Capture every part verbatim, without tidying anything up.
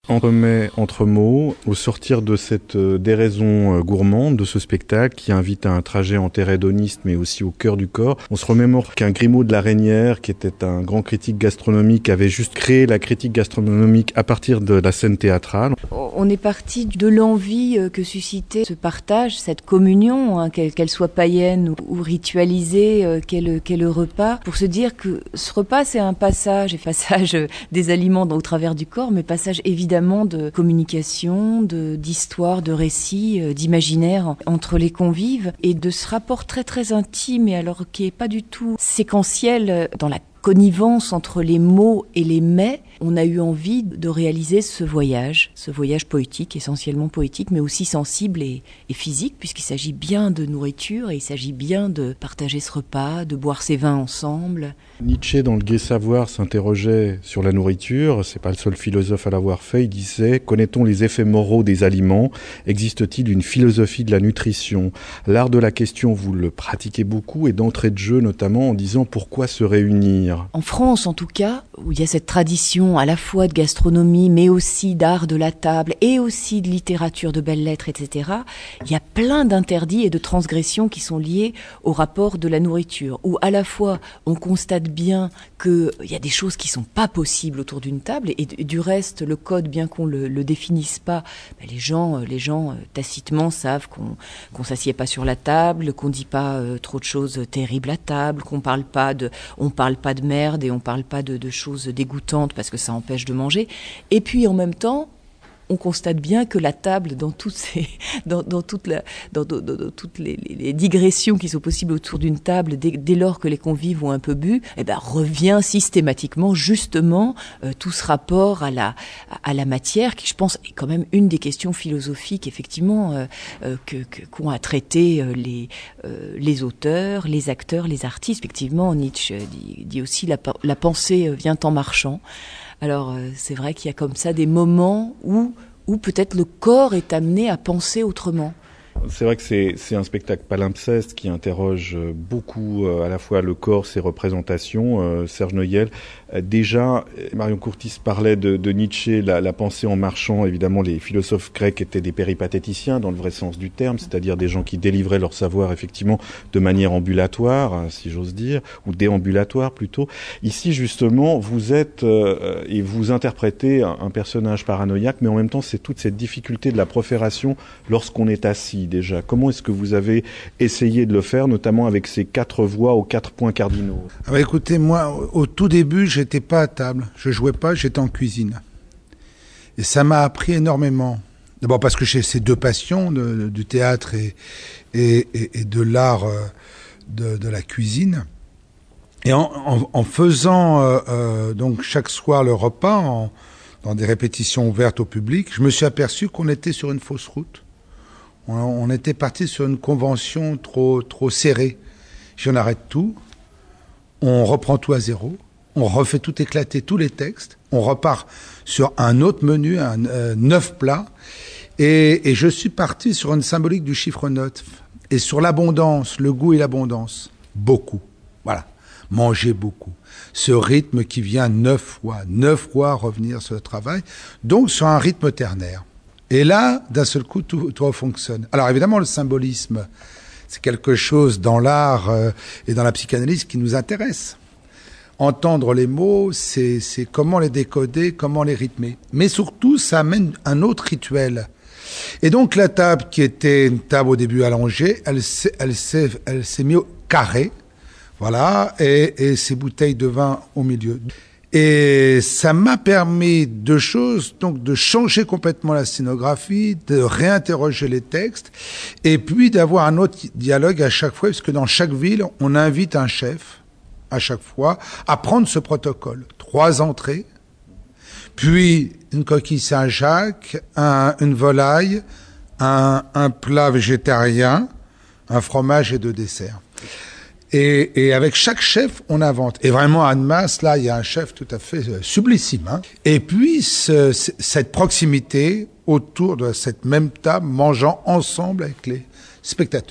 Entre mets, entre mots, au sortir de cette déraison gourmande de ce spectacle qui invite à un trajet en terre hédoniste mais aussi au cœur du corps, on se remémore qu'un Grimaud de la Reynière, qui était un grand critique gastronomique, avait juste créé la critique gastronomique à partir de la scène théâtrale. On est parti de l'envie que suscitait ce partage, cette communion, hein, qu'elle, qu'elle soit païenne ou, ou ritualisée, qu'elle, qu'elle le repas, pour se dire que ce repas c'est un passage, et passage des aliments au travers du corps, mais passage évidemment de communication, de, d'histoire, de récits, euh, d'imaginaire entre les convives et de ce rapport très très intime et alors qui est pas du tout séquentiel dans la connivence entre les mots et les mets. On a eu envie de réaliser ce voyage, ce voyage poétique, essentiellement poétique, mais aussi sensible et, et physique, puisqu'il s'agit bien de nourriture et il s'agit bien de partager ce repas, de boire ses vins ensemble. Nietzsche, dans le Gai Savoir, s'interrogeait sur la nourriture. C'est pas le seul philosophe à l'avoir fait. Il disait « Connaît-on les effets moraux des aliments ? Existe-t-il une philosophie de la nutrition ?» L'art de la question, vous le pratiquez beaucoup et d'entrée de jeu notamment en disant « Pourquoi se réunir ?» En France, en tout cas, où il y a cette tradition à la fois de gastronomie, mais aussi d'art de la table, et aussi de littérature, de belles lettres, et cetera, il y a plein d'interdits et de transgressions qui sont liés au rapport de la nourriture, où à la fois on constate bien qu'il y a des choses qui sont pas possibles autour d'une table, et, et du reste, le code, bien qu'on le, le définisse pas, ben les gens, les gens tacitement savent qu'on qu'on s'assied pas sur la table, qu'on dit pas euh, trop de choses terribles à table, qu'on parle pas de, on parle pas de merde et on parle pas de, de choses dégoûtantes parce que ça empêche de manger. Et puis en même temps, on constate bien que la table, dans toutes ces, dans, dans toute la, dans, dans, dans toutes les, les digressions qui sont possibles autour d'une table, dès, dès lors que les convives ont un peu bu, eh ben revient systématiquement justement euh, tout ce rapport à la, à la matière, qui je pense est quand même une des questions philosophiques effectivement euh, euh, que, que qu'ont à traiter euh, les, euh, les auteurs, les acteurs, les artistes. Effectivement, Nietzsche dit, dit aussi la, la pensée vient en marchant. Alors euh, c'est vrai qu'il y a comme ça des moments où, où peut-être le corps est amené à penser autrement. C'est vrai que c'est, c'est un spectacle palimpseste qui interroge beaucoup euh, à la fois le corps, ses représentations. Euh, Serge Noyel, euh, déjà, Marion Courtis parlait de, de Nietzsche, la, la pensée en marchant. Évidemment, les philosophes grecs étaient des péripatéticiens dans le vrai sens du terme, c'est-à-dire des gens qui délivraient leur savoir effectivement de manière ambulatoire, si j'ose dire, ou déambulatoire plutôt. Ici, justement, vous êtes euh, et vous interprétez un, un personnage paranoïaque, mais en même temps, c'est toute cette difficulté de la profération lorsqu'on est assis. Déjà, comment est-ce que vous avez essayé de le faire, notamment avec ces quatre voix aux quatre points cardinaux ? Ah bah écoutez, moi, au, au tout début, j'étais pas à table, je jouais pas, j'étais en cuisine, et ça m'a appris énormément. D'abord parce que j'ai ces deux passions, de, de, du théâtre et, et, et, et de l'art euh, de, de la cuisine. Et en, en, en faisant euh, euh, donc chaque soir le repas, en, dans des répétitions ouvertes au public, je me suis aperçu qu'on était sur une fausse route. On, on était parti sur une convention trop trop serrée. Si on arrête tout, on reprend tout à zéro, on refait tout éclater, tous les textes, on repart sur un autre menu, un euh, neuf plats, et, et je suis parti sur une symbolique du chiffre neuf et sur l'abondance, le goût et l'abondance, beaucoup. Voilà, manger beaucoup. Ce rythme qui vient neuf fois, neuf fois revenir sur le travail, donc sur un rythme ternaire. Et là, d'un seul coup, tout, tout fonctionne. Alors évidemment, le symbolisme, c'est quelque chose dans l'art euh, et dans la psychanalyse qui nous intéresse. Entendre les mots, c'est, c'est comment les décoder, comment les rythmer. Mais surtout, ça amène un autre rituel. Et donc la table qui était une table au début allongée, elle s'est, elle s'est, elle s'est mise au carré, voilà, et, et ces bouteilles de vin au milieu. Et ça m'a permis deux choses, donc de changer complètement la scénographie, de réinterroger les textes, et puis d'avoir un autre dialogue à chaque fois, parce que dans chaque ville, on invite un chef, à chaque fois, à prendre ce protocole. Trois entrées, puis une coquille Saint-Jacques, un, une volaille, un, un plat végétarien, un fromage et deux desserts. Et, et avec chaque chef, on invente. Et vraiment, à Annemasse, là, il y a un chef tout à fait sublissime. Hein. Et puis, ce, cette proximité autour de cette même table, mangeant ensemble avec les spectateurs.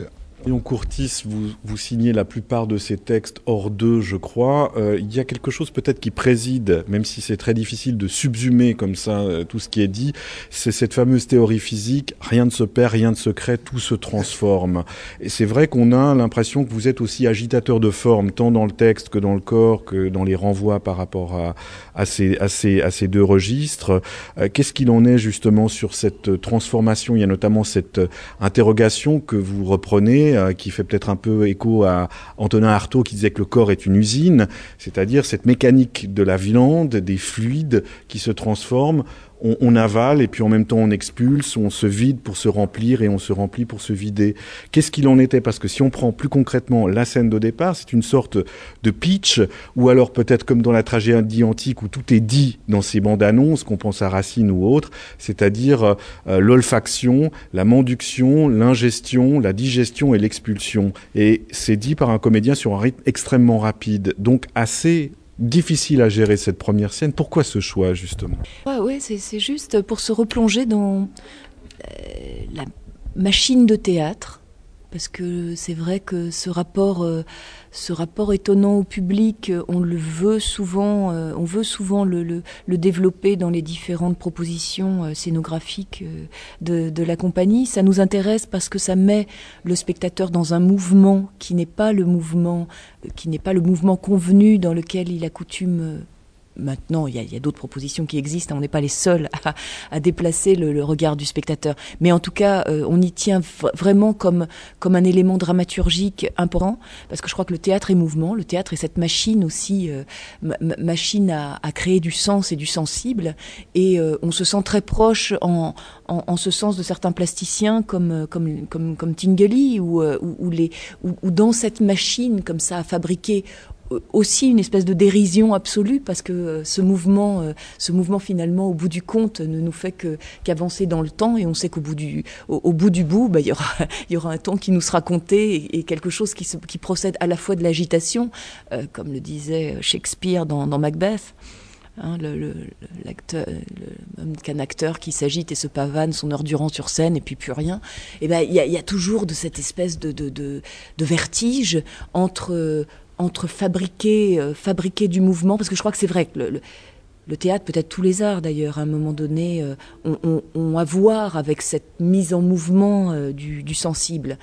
Marion Courtis, vous, vous signez la plupart de ces textes hors d'eux, je crois. Euh, il y a quelque chose peut-être qui préside, même si c'est très difficile de subsumer comme ça euh, tout ce qui est dit, c'est cette fameuse théorie physique, rien ne se perd, rien ne se crée, tout se transforme. Et c'est vrai qu'on a l'impression que vous êtes aussi agitateur de forme, tant dans le texte que dans le corps, que dans les renvois par rapport à, à, ces, à, ces, à ces deux registres. Euh, qu'est-ce qu'il en est justement sur cette transformation ? Il y a notamment cette interrogation que vous reprenez, qui fait peut-être un peu écho à Antonin Artaud qui disait que le corps est une usine, c'est-à-dire cette mécanique de la viande, des fluides qui se transforment. On, on avale et puis en même temps on expulse, on se vide pour se remplir et on se remplit pour se vider. Qu'est-ce qu'il en était ? Parce que si on prend plus concrètement la scène de départ, c'est une sorte de pitch, ou alors peut-être comme dans la tragédie antique où tout est dit dans ces bandes-annonces, qu'on pense à Racine ou autre, c'est-à-dire euh, l'olfaction, la menduction, l'ingestion, la digestion et l'expulsion. Et c'est dit par un comédien sur un rythme extrêmement rapide, donc assez difficile à gérer cette première scène. Pourquoi ce choix, justement ? Ouais, ouais, c'est, c'est juste pour se replonger dans euh, la machine de théâtre, parce que c'est vrai que ce rapport, euh, ce rapport étonnant au public, on le veut souvent, euh, on veut souvent le, le, le développer dans les différentes propositions euh, scénographiques euh, de, de la compagnie. Ça nous intéresse parce que ça met le spectateur dans un mouvement qui n'est pas le mouvement, euh, qui n'est pas le mouvement convenu dans lequel il a coutume. Euh, Maintenant, il y a, il y a d'autres propositions qui existent, on n'est pas les seuls à, à déplacer le, le regard du spectateur. Mais en tout cas, euh, on y tient v- vraiment comme, comme un élément dramaturgique important, parce que je crois que le théâtre est mouvement, le théâtre est cette machine aussi, euh, ma- machine à, à créer du sens et du sensible, et euh, on se sent très proche en, en, en ce sens de certains plasticiens comme, comme, comme, comme Tinguely, ou, ou, ou, les, ou, ou dans cette machine comme ça à fabriquer aussi une espèce de dérision absolue, parce que ce mouvement, ce mouvement finalement, au bout du compte, ne nous fait que, qu'avancer dans le temps, et on sait qu'au bout du, au, au bout du bout, bah, il y aura, il y aura un temps qui nous sera compté, et, et quelque chose qui, se, qui procède à la fois de l'agitation, euh, comme le disait Shakespeare dans, dans Macbeth. Hein, le, le, l'acteur, le, même qu'un acteur qui s'agite et se pavane son heure durant sur scène et puis plus rien. Et ben il y a, y a toujours de cette espèce de, de, de, de vertige entre entre fabriquer, euh, fabriquer du mouvement, parce que je crois que c'est vrai que le, le, le théâtre, peut-être tous les arts d'ailleurs, à un moment donné, euh, ont, ont, ont à voir avec cette mise en mouvement euh, du, du sensible.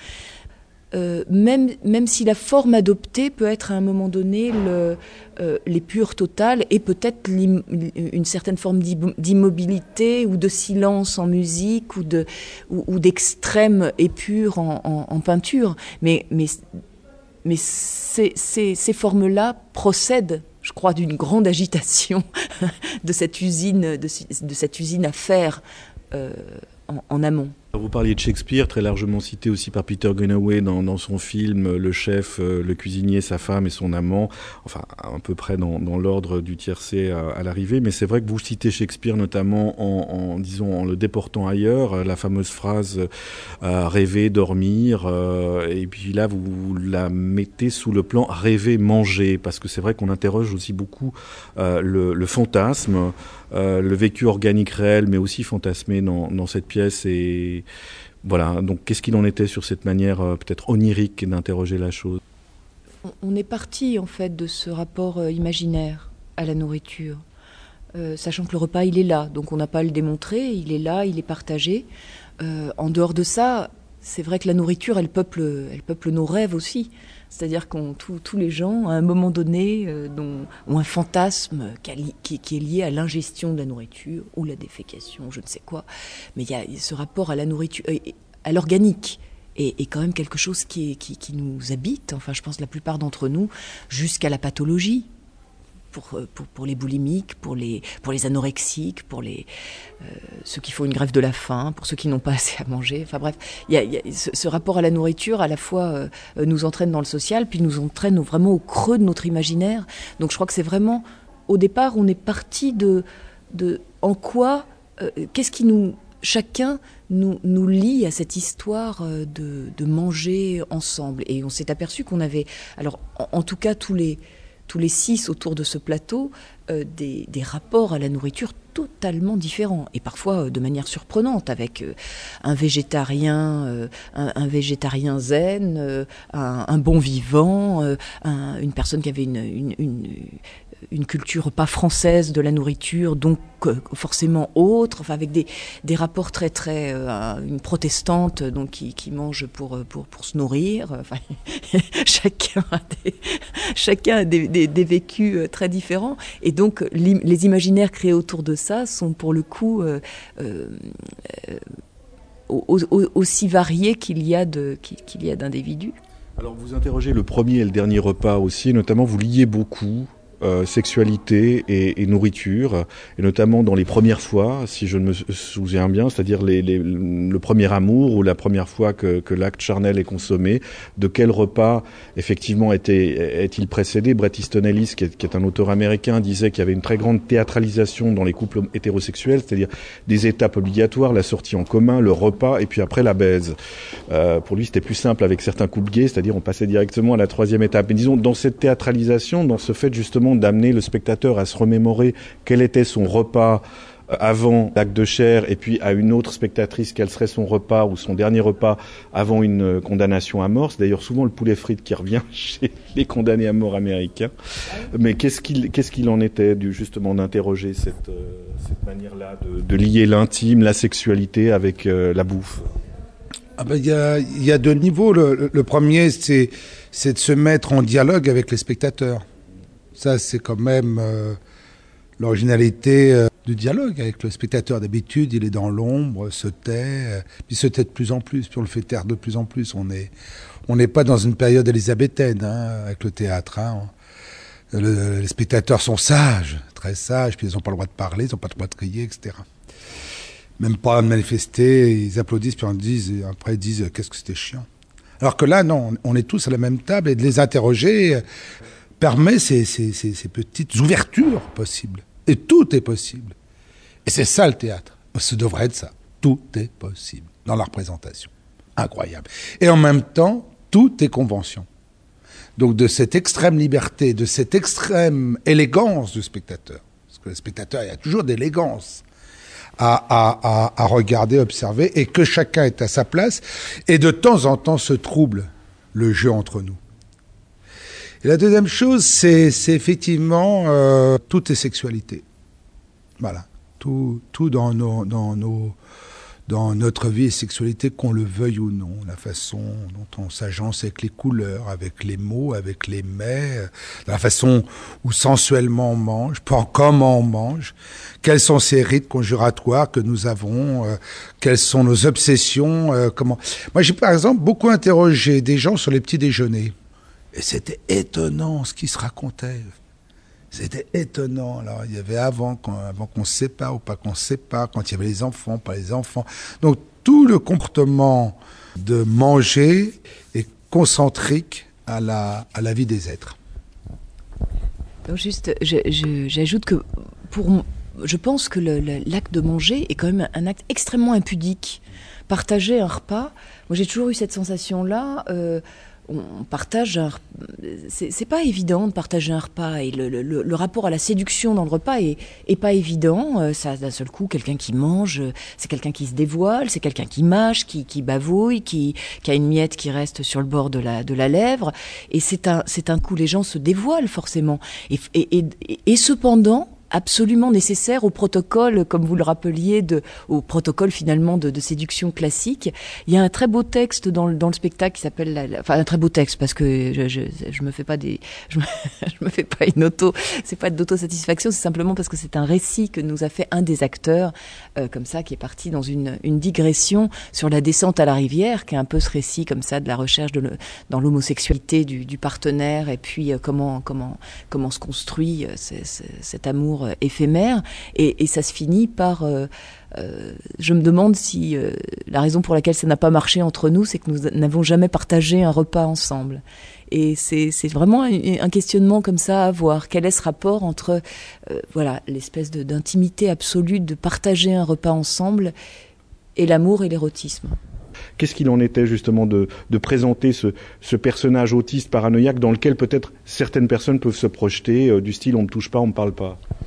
Euh, même, même si la forme adoptée peut être à un moment donné le, euh, l'épure totale, et peut-être une certaine forme d'immobilité ou de silence en musique, ou, de, ou, ou d'extrême épure en, en, en peinture. Mais, mais Mais ces, ces, ces formes-là procèdent, je crois, d'une grande agitation de cette usine, de, de cette usine à faire euh, en, en amont. Vous parliez de Shakespeare, très largement cité aussi par Peter Greenaway dans, dans son film Le chef, le cuisinier, sa femme et son amant, enfin à peu près dans, dans l'ordre du tiercé à, à l'arrivée, mais c'est vrai que vous citez Shakespeare notamment en, en disons en le déportant ailleurs, la fameuse phrase euh, rêver, dormir, euh, et puis là vous, vous la mettez sous le plan rêver, manger, parce que c'est vrai qu'on interroge aussi beaucoup euh, le, le fantasme, euh, le vécu organique réel, mais aussi fantasmé dans, dans cette pièce. Et voilà, donc qu'est-ce qu'il en était sur cette manière euh, peut-être onirique d'interroger la chose ? On est parti en fait de ce rapport euh, imaginaire à la nourriture, euh, sachant que le repas il est là, donc on n'a pas à le démontrer, il est là, il est partagé. Euh, en dehors de ça, c'est vrai que la nourriture elle peuple, elle peuple nos rêves aussi. C'est-à-dire que tous les gens, à un moment donné, euh, dont, ont un fantasme qui, qui, qui est lié à l'ingestion de la nourriture ou la défécation, je ne sais quoi. Mais il y a ce rapport à la nourriture, à l'organique, est, est quand même quelque chose qui, est, qui, qui nous habite. Enfin, je pense la plupart d'entre nous, jusqu'à la pathologie. Pour, pour, pour les boulimiques, pour les, pour les anorexiques, pour les, euh, ceux qui font une grève de la faim, pour ceux qui n'ont pas assez à manger. Enfin bref, y a, y a ce, ce rapport à la nourriture, à la fois euh, nous entraîne dans le social, puis nous entraîne vraiment au creux de notre imaginaire. Donc je crois que c'est vraiment, au départ, on est parti de, de en quoi, euh, qu'est-ce qui nous, chacun nous, nous lie à cette histoire de, de manger ensemble. Et on s'est aperçu qu'on avait, alors en, en tout cas tous les tous les six autour de ce plateau, euh, des, des rapports à la nourriture totalement différents et parfois de manière surprenante, avec un végétarien, euh, un, un végétarien zen, euh, un, un bon vivant, euh, un, une personne qui avait une, une, une, une culture pas française de la nourriture, donc euh, forcément autre, enfin avec des, des rapports très très, euh, une protestante donc qui, qui mange pour pour pour se nourrir. Enfin, chacun a des, chacun a des, des, des vécus très différents et donc les imaginaires créés autour de ça sont pour le coup euh, euh, au, au, aussi variés qu'il y a de qu'il y a d'individus. Alors vous interrogez le premier et le dernier repas aussi, notamment vous liez beaucoup Euh, sexualité et, et nourriture, et notamment dans les premières fois, si je me souviens bien, c'est-à-dire les, les, le premier amour ou la première fois que, que l'acte charnel est consommé, de quel repas effectivement était, est-il précédé? Bret Easton Ellis, qui est, qui est un auteur américain, disait qu'il y avait une très grande théâtralisation dans les couples hétérosexuels, c'est-à-dire des étapes obligatoires, la sortie en commun, le repas, et puis après la baise. Euh, pour lui, c'était plus simple avec certains couples gays, c'est-à-dire on passait directement à la troisième étape. Mais disons, dans cette théâtralisation, dans ce fait justement d'amener le spectateur à se remémorer quel était son repas avant l'acte de chair, et puis à une autre spectatrice quel serait son repas ou son dernier repas avant une condamnation à mort. C'est d'ailleurs souvent le poulet frite qui revient chez les condamnés à mort américains. Mais qu'est-ce qu'il, qu'est-ce qu'il en était du, justement d'interroger cette, euh, cette manière-là de, de lier l'intime, la sexualité avec euh, la bouffe? Ah ben, il y a, il y a deux niveaux. Le, le premier, c'est, c'est de se mettre en dialogue avec les spectateurs. Ça, c'est quand même euh, l'originalité euh, du dialogue avec le spectateur. D'habitude, il est dans l'ombre, se tait, euh, puis se tait de plus en plus, puis on le fait taire de plus en plus. On est, on n'est pas dans une période élisabéthaine hein, avec le théâtre. Hein. Le, les spectateurs sont sages, très sages, puis ils n'ont pas le droit de parler, ils n'ont pas le droit de crier, et cetera. Même pas de manifester, ils applaudissent, puis on disent, après ils disent qu'est-ce que c'était chiant. Alors que là, non, on est tous à la même table, et de les interroger euh, permet ces, ces, ces, ces petites ouvertures possibles. Et tout est possible. Et c'est ça le théâtre. Ce devrait être ça. Tout est possible dans la représentation. Incroyable. Et en même temps, tout est convention. Donc de cette extrême liberté, de cette extrême élégance du spectateur, parce que le spectateur, il y a toujours d'élégance à, à, à, à regarder, observer, et que chacun est à sa place, et de temps en temps se trouble le jeu entre nous. Et la deuxième chose, c'est, c'est effectivement euh, toutes les sexualités. Voilà, tout, tout dans nos, dans nos, dans notre vie et sexualité, qu'on le veuille ou non, la façon dont on s'agence avec les couleurs, avec les mots, avec les mets, la façon où sensuellement on mange, comment on mange, quels sont ces rites conjuratoires que nous avons, euh, quelles sont nos obsessions, euh, comment. Moi, j'ai par exemple beaucoup interrogé des gens sur les petits déjeuners. Et c'était étonnant ce qui se racontait. C'était étonnant. Alors, il y avait avant, quand, avant qu'on se sépare ou pas qu'on se sépare, quand il y avait les enfants, pas les enfants. Donc, tout le comportement de manger est concentrique à la, à la vie des êtres. Donc juste, je, je, j'ajoute que pour, je pense que le, le, l'acte de manger est quand même un acte extrêmement impudique. Partager un repas, moi j'ai toujours eu cette sensation-là... Euh, on partage un, c'est, c'est pas évident de partager un repas et le, le, le rapport à la séduction dans le repas est, est pas évident. Ça, d'un seul coup, quelqu'un qui mange, c'est quelqu'un qui se dévoile, c'est quelqu'un qui mâche, qui, qui bavouille, qui, qui a une miette qui reste sur le bord de la, de la lèvre. Et c'est un, c'est un coup, les gens se dévoilent forcément. Et, et, et, et cependant, absolument nécessaire au protocole, comme vous le rappeliez, de, au protocole finalement de, de séduction classique. Il y a un très beau texte dans le, dans le spectacle qui s'appelle, la, la, enfin un très beau texte parce que je, je, je me fais pas des, je me, je me fais pas une auto, c'est pas d'autosatisfaction, c'est simplement parce que c'est un récit que nous a fait un des acteurs, euh, comme ça, qui est parti dans une, une digression sur la descente à la rivière, qui est un peu ce récit comme ça de la recherche de le, dans l'homosexualité du, du partenaire et puis euh, comment comment comment se construit euh, c'est, c'est, cet amour éphémère et, et ça se finit par euh, euh, je me demande si euh, la raison pour laquelle ça n'a pas marché entre nous, c'est que nous n'avons jamais partagé un repas ensemble. Et c'est, c'est vraiment un, un questionnement comme ça à avoir. Quel est ce rapport entre euh, voilà, l'espèce de, d'intimité absolue de partager un repas ensemble et l'amour et l'érotisme? Qu'est-ce qu'il en était justement de, de présenter ce, ce personnage autiste paranoïaque dans lequel peut-être certaines personnes peuvent se projeter, euh, du style on me touche pas, on me parle pas?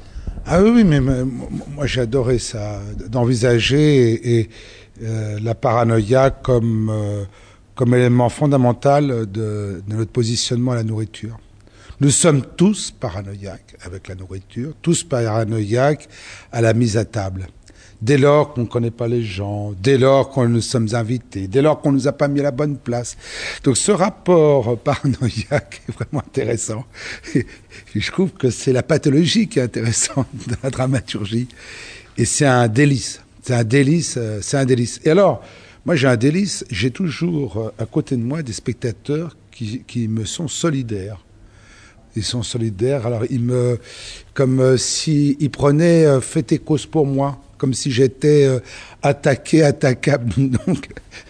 Ah oui, mais, mais moi j'ai adoré ça, d'envisager et, et, euh, la paranoïa comme, euh, comme élément fondamental de, de notre positionnement à la nourriture. Nous sommes tous paranoïaques avec la nourriture, tous paranoïaques à la mise à table. Dès lors qu'on ne connaît pas les gens, dès lors qu'on nous sommes invités, dès lors qu'on nous a pas mis à la bonne place. Donc ce rapport paranoïaque est vraiment intéressant. Et je trouve que c'est la pathologie qui est intéressante dans la dramaturgie. Et c'est un délice. C'est un délice, c'est un délice. Et alors, moi j'ai un délice, j'ai toujours à côté de moi des spectateurs qui, qui me sont solidaires. Ils sont solidaires, alors ils me, comme euh, s'ils si prenaient euh, fait et cause pour moi, comme si j'étais euh, attaqué, attaquable. Donc,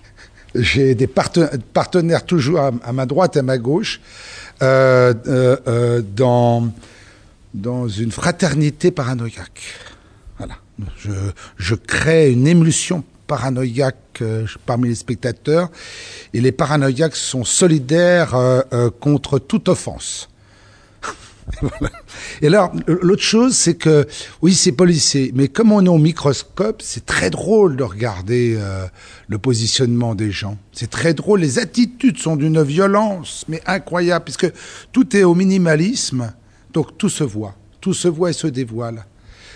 j'ai des parten- partenaires toujours à, à ma droite et à ma gauche, euh, euh, euh, dans, dans une fraternité paranoïaque. Voilà. Je, je crée une émulsion paranoïaque euh, parmi les spectateurs, et les paranoïaques sont solidaires euh, euh, contre toute offense. Voilà. Et alors, l'autre chose, c'est que, oui, c'est policier, mais comme on est au microscope, c'est très drôle de regarder euh, le positionnement des gens. C'est très drôle, les attitudes sont d'une violence, mais incroyable, puisque tout est au minimalisme, donc tout se voit, tout se voit et se dévoile.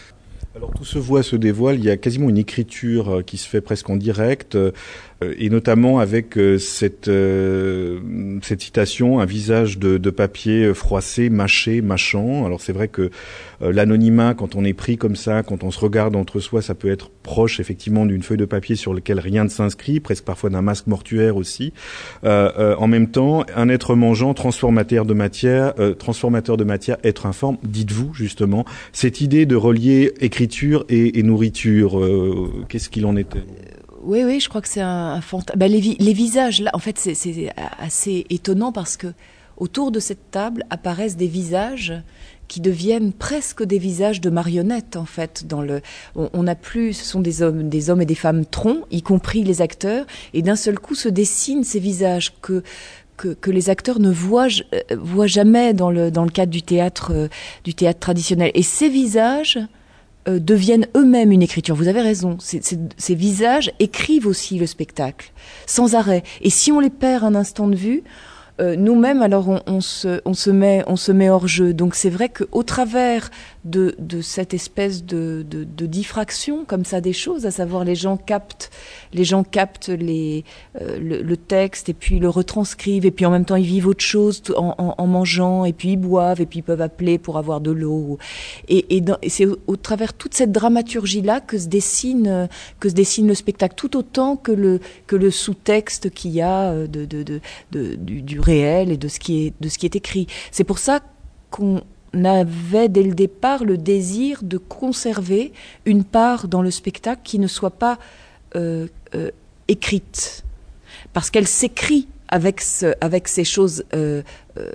Alors tout se voit, se dévoile, il y a quasiment une écriture qui se fait presque en direct, euh, et notamment avec euh, cette, euh, cette citation, un visage de, de papier froissé, mâché, mâchant. Alors c'est vrai que euh, l'anonymat, quand on est pris comme ça, quand on se regarde entre soi, ça peut être proche effectivement d'une feuille de papier sur laquelle rien ne s'inscrit, presque parfois d'un masque mortuaire aussi. Euh, euh, en même temps, un être mangeant, transformateur de matière, euh, transformateur de matière, être informe, dites-vous justement, cette idée de relier écriture et, et nourriture, euh, qu'est-ce qu'il en était ? Oui, oui, je crois que c'est un, un fantasme. Ben, les, vi- les visages, là, en fait, c'est, c'est assez étonnant parce que autour de cette table apparaissent des visages qui deviennent presque des visages de marionnettes, en fait. Dans le, on, on a plus, ce sont des hommes, des hommes et des femmes troncs, y compris les acteurs, et d'un seul coup se dessinent ces visages que que, que les acteurs ne voient, euh, voient jamais dans le dans le cadre du théâtre, euh, du théâtre traditionnel. Et ces visages Euh, deviennent eux-mêmes une écriture. Vous avez raison. Ces, ces, ces visages écrivent aussi le spectacle, sans arrêt. Et si on les perd un instant de vue, euh, nous-mêmes, alors on, on, se, on, se met, on se met hors jeu. Donc c'est vrai qu'au travers de, de cette espèce de, de, de diffraction, comme ça, des choses, à savoir les gens captent, les gens captent les, euh, le, le texte et puis le retranscrivent et puis en même temps ils vivent autre chose en, en, en mangeant et puis ils boivent et puis ils peuvent appeler pour avoir de l'eau. Et, et, dans, et c'est au, au travers toute cette dramaturgie-là que se dessine, que se dessine le spectacle, tout autant que le, que le sous-texte qu'il y a de, de, de, de, du, du réel et de ce qui est, de ce qui est écrit. C'est pour ça qu'on avait dès le départ le désir de conserver une part dans le spectacle qui ne soit pas euh, euh, écrite, parce qu'elle s'écrit avec, ce, avec ces choses euh, euh,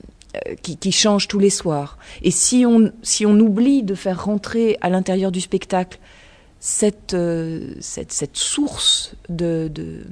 qui, qui changent tous les soirs. Et si on, si on oublie de faire rentrer à l'intérieur du spectacle cette, euh, cette, cette source de, de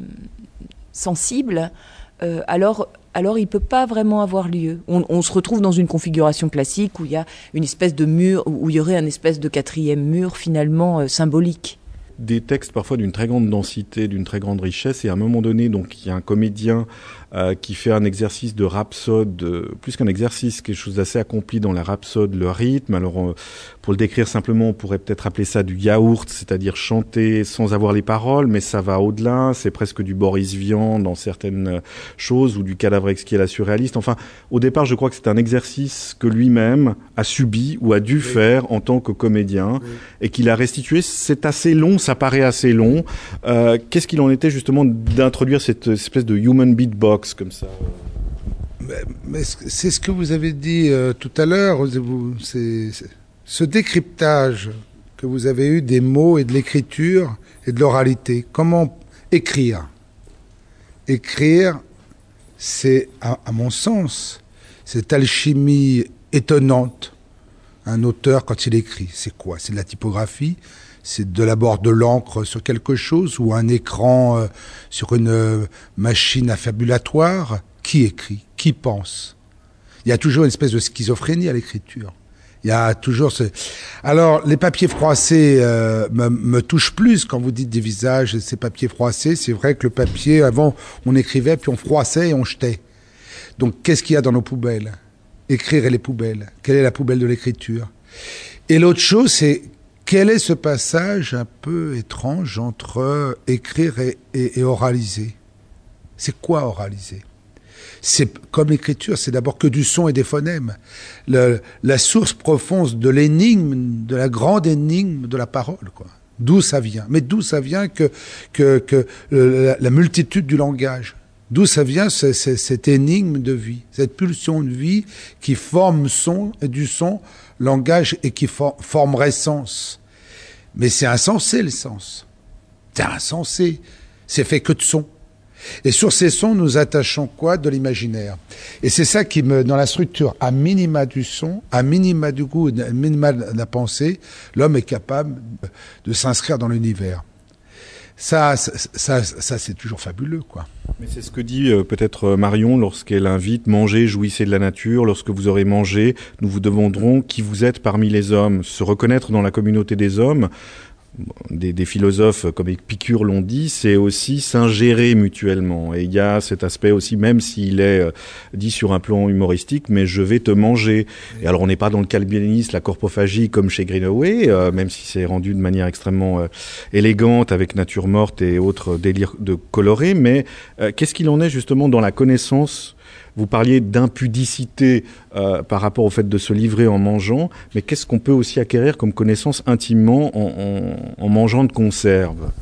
sensible, euh, alors alors il ne peut pas vraiment avoir lieu. On, on se retrouve dans une configuration classique où il y a une espèce de mur, où il y aurait une espèce de quatrième mur finalement euh, symbolique. Des textes parfois d'une très grande densité, d'une très grande richesse, et à un moment donné, donc il y a un comédien euh, qui fait un exercice de rhapsode, euh, plus qu'un exercice, quelque chose d'assez accompli dans la rhapsode, le rythme. Alors euh, pour le décrire simplement, on pourrait peut-être appeler ça du yaourt, c'est-à-dire chanter sans avoir les paroles, mais ça va au-delà, c'est presque du Boris Vian dans certaines choses, ou du cadavre exquis à la surréaliste. Enfin, au départ, je crois que c'est un exercice que lui-même a subi ou a dû oui. faire en tant que comédien, oui. et qu'il a restitué. C'est assez long, ça paraît assez long. Euh, qu'est-ce qu'il en était justement d'introduire cette espèce de human beatbox comme ça ? mais, mais c'est ce que vous avez dit euh, tout à l'heure. Vous, c'est, c'est, ce décryptage que vous avez eu des mots et de l'écriture et de l'oralité. Comment écrire ? Écrire, c'est, à, à mon sens, cette alchimie étonnante. Un auteur, quand il écrit, c'est quoi ? C'est de la typographie ? C'est de l'abord de l'encre sur quelque chose ou un écran euh, sur une euh, machine affabulatoire. Qui écrit ? Qui pense ? Il y a toujours une espèce de schizophrénie à l'écriture. Il y a toujours ce... Alors, les papiers froissés euh, me, me touchent plus quand vous dites des visages, ces papiers froissés. C'est vrai que le papier, avant, on écrivait, puis on froissait et on jetait. Donc, qu'est-ce qu'il y a dans nos poubelles? Écrire et les poubelles. Quelle est la poubelle de l'écriture? Et l'autre chose, c'est quel est ce passage un peu étrange entre écrire et, et, et oraliser? C'est quoi oraliser? C'est comme l'écriture, c'est d'abord que du son et des phonèmes. Le, la source profonde de l'énigme, de la grande énigme de la parole, quoi. D'où ça vient? Mais d'où ça vient que, que, que la, la multitude du langage? D'où ça vient c'est, c'est, cette énigme de vie, cette pulsion de vie qui forme son et du son, langage et qui for, formerait sens. Mais c'est insensé, les sens. C'est insensé. C'est fait que de sons. Et sur ces sons, nous attachons quoi? De l'imaginaire. Et c'est ça qui me, dans la structure, à minima du son, à minima du goût, à minima de la pensée, l'homme est capable de s'inscrire dans l'univers. Ça, ça, ça, ça c'est toujours fabuleux, quoi. Mais c'est ce que dit euh, peut-être Marion lorsqu'elle invite « Mangez, jouissez de la nature. Lorsque vous aurez mangé, nous vous demanderons qui vous êtes parmi les hommes. » Se reconnaître dans la communauté des hommes, Des, des philosophes comme Épicure l'ont dit, c'est aussi s'ingérer mutuellement. Et il y a cet aspect aussi, même s'il est euh, dit sur un plan humoristique, mais je vais te manger. Et alors on n'est pas dans le calvinisme, la corpophagie comme chez Greenaway, euh, même si c'est rendu de manière extrêmement euh, élégante avec nature morte et autres délires de colorés. Mais euh, qu'est-ce qu'il en est justement dans la connaissance? Vous parliez d'impudicité euh, par rapport au fait de se livrer en mangeant, mais qu'est-ce qu'on peut aussi acquérir comme connaissance intimement en, en, en mangeant de conserve?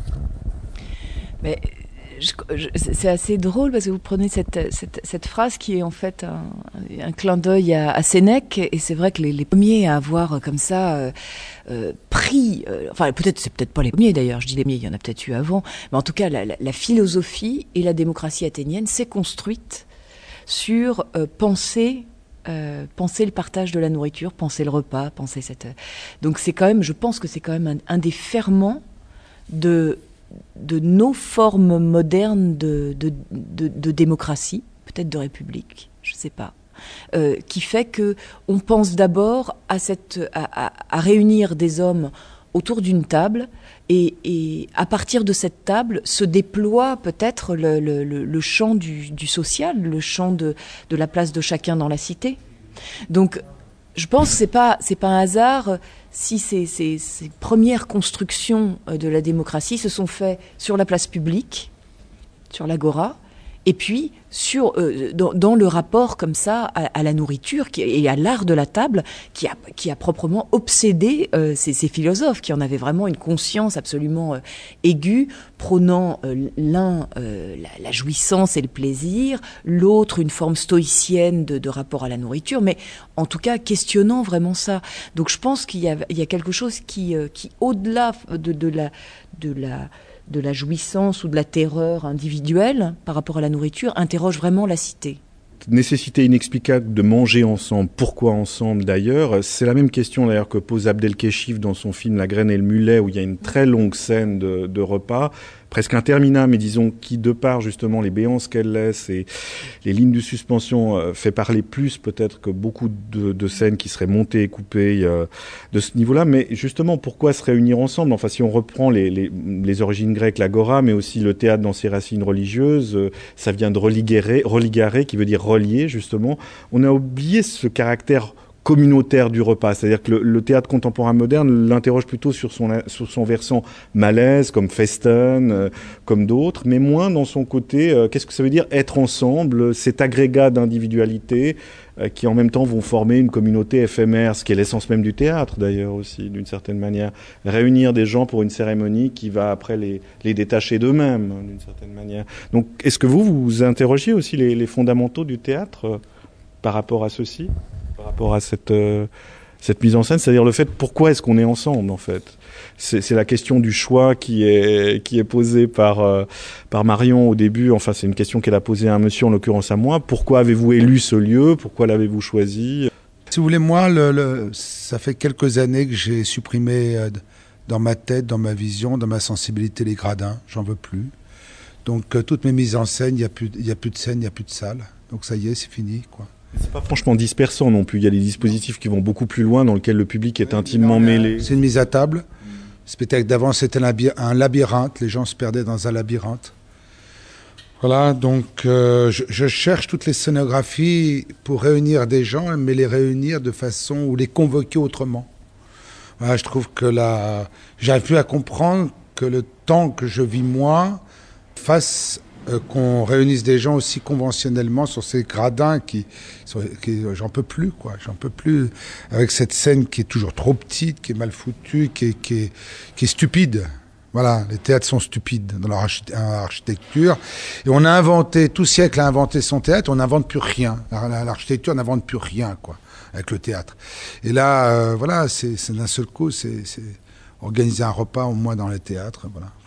Mais je, je, c'est assez drôle parce que vous prenez cette, cette, cette phrase qui est en fait un, un clin d'œil à, à Sénèque, et c'est vrai que les, les premiers à avoir comme ça euh, euh, pris, euh, enfin peut-être c'est peut-être pas les premiers d'ailleurs, je dis les premiers, il y en a peut-être eu avant, mais en tout cas la, la, la philosophie et la démocratie athénienne s'est construite sur euh, penser, euh, penser le partage de la nourriture, penser le repas, penser cette... Donc c'est quand même, je pense que c'est quand même un, un des ferments de, de nos formes modernes de, de, de, de démocratie, peut-être de république, je ne sais pas, euh, qui fait que on pense d'abord à, cette, à, à, à réunir des hommes autour d'une table, et, et à partir de cette table se déploie peut-être le, le, le champ du, du social, le champ de, de la place de chacun dans la cité. Donc, je pense que c'est pas c'est pas un hasard si ces, ces, ces premières constructions de la démocratie se sont faites sur la place publique, sur l'agora, et puis sur euh, dans, dans le rapport comme ça à, à la nourriture qui, et à l'art de la table qui a qui a proprement obsédé euh, ces, ces philosophes qui en avaient vraiment une conscience absolument euh, aiguë, prônant euh, l'un euh, la, la jouissance et le plaisir, l'autre une forme stoïcienne de, de rapport à la nourriture, mais en tout cas questionnant vraiment ça. Donc je pense qu'il y a il y a quelque chose qui euh, qui au-delà de, de la de la de la jouissance ou de la terreur individuelle par rapport à la nourriture, interroge vraiment la cité. Nécessité inexplicable de manger ensemble. Pourquoi ensemble d'ailleurs? C'est la même question d'ailleurs que pose Abdelkeshif dans son film La graine et le mulet, où il y a une très longue scène de, de repas, presque interminable, mais disons qui, de par justement les béances qu'elle laisse et les lignes de suspension, euh, fait parler plus peut-être que beaucoup de, de scènes qui seraient montées et coupées euh, de ce niveau-là. Mais justement, pourquoi se réunir ensemble? Enfin, si on reprend les, les, les origines grecques, l'agora, mais aussi le théâtre dans ses racines religieuses, euh, ça vient de religare, religare, qui veut dire relier, justement. On a oublié ce caractère communautaire du repas, c'est-à-dire que le, le théâtre contemporain moderne l'interroge plutôt sur son, sur son versant malaise, comme Festen, euh, comme d'autres, mais moins dans son côté, euh, qu'est-ce que ça veut dire être ensemble, cet agrégat d'individualité euh, qui en même temps vont former une communauté éphémère, ce qui est l'essence même du théâtre d'ailleurs aussi, d'une certaine manière. Réunir des gens pour une cérémonie qui va après les, les détacher d'eux-mêmes, d'une certaine manière. Donc est-ce que vous, vous interrogiez aussi les, les fondamentaux du théâtre euh, par rapport à ceci ? Par rapport à cette, euh, cette mise en scène, c'est-à-dire le fait pourquoi est-ce qu'on est ensemble en fait. C'est, c'est la question du choix qui est, qui est posée par, euh, par Marion au début, enfin c'est une question qu'elle a posée à un monsieur, en l'occurrence à moi. Pourquoi avez-vous élu ce lieu? Pourquoi l'avez-vous choisi? Si vous voulez, moi, le, le, ça fait quelques années que j'ai supprimé euh, dans ma tête, dans ma vision, dans ma sensibilité les gradins, j'en veux plus. Donc euh, toutes mes mises en scène, il n'y a plus, il y a plus de scène, il n'y a plus de salle. Donc ça y est, c'est fini, quoi. C'est pas franchement dispersant non plus. Il y a des dispositifs qui vont beaucoup plus loin, dans lesquels le public est intimement mêlé. C'est une mise à table. Le spectacle d'avant, c'était un labyrinthe. Les gens se perdaient dans un labyrinthe. Voilà, donc euh, je, je cherche toutes les scénographies pour réunir des gens, mais les réunir de façon ou les convoquer autrement. Voilà, je trouve que là, j'arrive plus à comprendre que le temps que je vis moi fasse euh, qu'on réunisse des gens aussi conventionnellement sur ces gradins qui, sur, qui j'en peux plus quoi, j'en peux plus avec cette scène qui est toujours trop petite, qui est mal foutue, qui est, qui est, qui est stupide. Voilà, les théâtres sont stupides dans leur architecture. Et on a inventé, tout siècle a inventé son théâtre, on n'invente plus rien. L'architecture n'invente plus rien, quoi, avec le théâtre. Et là, euh, voilà, c'est d'un seul coup, c'est organiser un repas au moins dans les théâtres, voilà.